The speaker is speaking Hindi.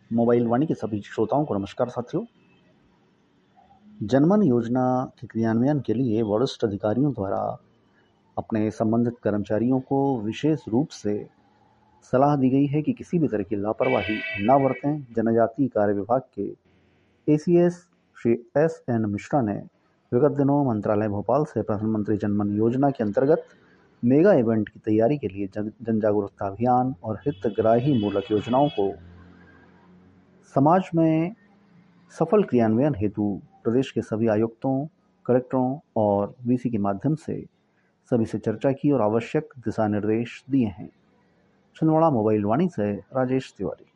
मोबाइल वाणी के सभी श्रोताओं को नमस्कार साथियों। जनमन योजना के क्रियान्वयन के लिए वरिष्ठ अधिकारियों द्वारा अपने संबंधित कर्मचारियों को विशेष रूप से सलाह दी गई है कि किसी भी तरह की लापरवाही न बरतें। जनजातीय कार्य विभाग के एसीएस श्री एस.एन. मिश्रा ने विगत दिनों मंत्रालय भोपाल से प्रधानमंत्री जनमन योजना के अंतर्गत मेगा इवेंट की तैयारी के लिए जन जागरूकता अभियान और हितग्राही मूलक योजनाओं को समाज में सफल क्रियान्वयन हेतु प्रदेश के सभी आयुक्तों, कलेक्टरों और वीसी के माध्यम से सभी से चर्चा की और आवश्यक दिशा निर्देश दिए हैं। छिंदवाड़ा मोबाइल वाणी से राजेश तिवारी।